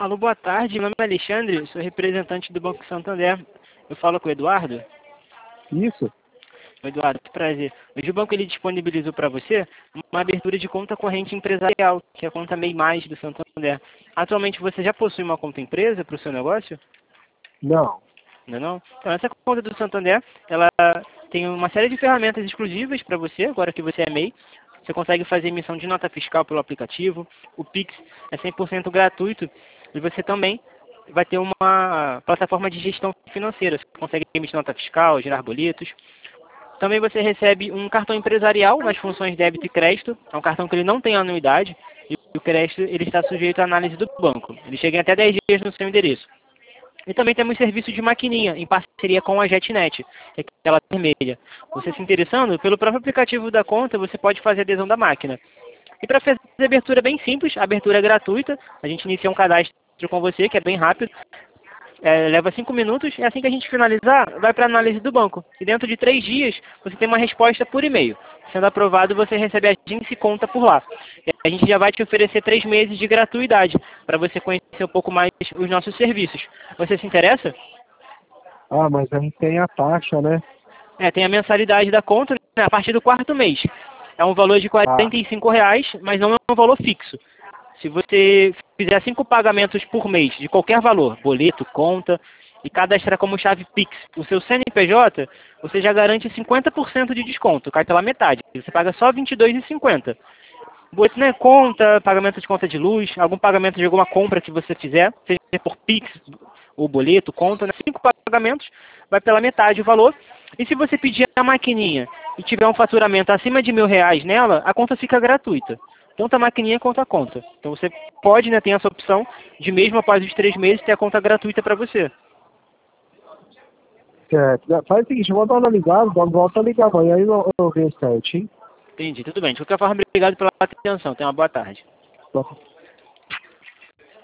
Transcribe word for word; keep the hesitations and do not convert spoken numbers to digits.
Alô, boa tarde. Meu nome é Alexandre, sou representante do Banco Santander. Eu falo com o Eduardo. Isso. Eduardo, que prazer. Hoje o banco ele disponibilizou para você uma abertura de conta corrente empresarial, que é a conta MEI Mais do Santander. Atualmente você já possui uma conta empresa para o seu negócio? Não. Não é não? Então, essa conta do Santander, ela tem uma série de ferramentas exclusivas para você, agora que você é MEI. Você consegue fazer emissão de nota fiscal pelo aplicativo. O Pix é cem por cento gratuito. E você também vai ter uma plataforma de gestão financeira. Você consegue emitir nota fiscal, gerar boletos. Também você recebe um cartão empresarial nas funções débito e crédito. É um cartão que ele não tem anuidade. E o crédito ele está sujeito à análise do banco. Ele chega em até dez dias no seu endereço. E também temos serviço de maquininha, em parceria com a JetNet, que é aquela vermelha. Você se interessando, pelo próprio aplicativo da conta, você pode fazer adesão da máquina. E para fazer a abertura é bem simples, a abertura é gratuita, a gente inicia um cadastro com você, que é bem rápido, é, leva cinco minutos, e assim que a gente finalizar, vai para a análise do banco. E dentro de três dias, você tem uma resposta por e-mail. Sendo aprovado, você recebe a agência e conta por lá. E a gente já vai te oferecer três meses de gratuidade, para você conhecer um pouco mais os nossos serviços. Você se interessa? Ah, mas aí tem a taxa, né? É, tem a mensalidade da conta, né, a partir do quarto mês. É um valor de quarenta e cinco reais, mas não é um valor fixo. Se você fizer cinco pagamentos por mês, de qualquer valor, boleto, conta, e cadastrar como chave Pix o seu C N P J, você já garante cinquenta por cento de desconto, cai pela metade. Você paga só vinte e dois reais e cinquenta centavos. Boleto, né, conta, pagamento de conta de luz, algum pagamento de alguma compra que você fizer, seja por Pix ou boleto, conta, né, cinco pagamentos, vai pela metade o valor. E se você pedir a maquininha e tiver um faturamento acima de mil reais nela, a conta fica gratuita. Tanto a maquininha quanto a conta. Então você pode, né, ter essa opção de mesmo após os três meses ter a conta gratuita para você. Certo. Faz o seguinte, eu vou dar uma ligada, volta a ligar amanhã e eu, eu vejo certinho. Entendi, tudo bem. De qualquer forma, obrigado pela atenção. Tenha uma boa tarde. Tá.